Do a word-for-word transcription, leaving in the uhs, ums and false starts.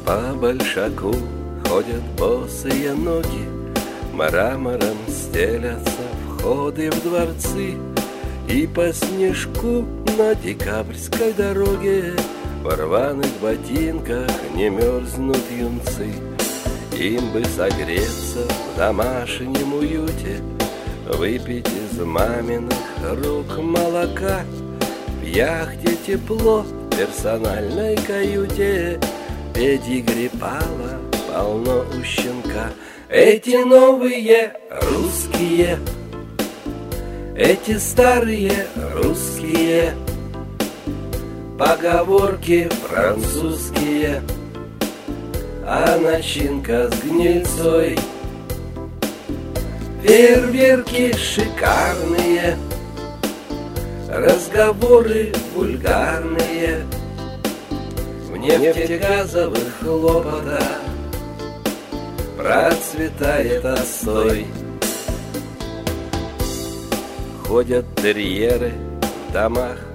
По большаку ходят босые ноги, мрамором стелятся входы в дворцы, и по снежку на декабрьской дороге в рваных ботинках не мерзнут юнцы. Им бы согреться в домашнем уюте, выпить из маминых рук молока. В яхте тепло, в персональной каюте педигри пала полно у щенка. Эти новые русские, эти старые русские, поговорки французские, а начинка с гнильцой. Фейерверки шикарные, разговоры вульгарные, в нефтегазовых хлопотах процветает отстой. Ходят терьеры в домах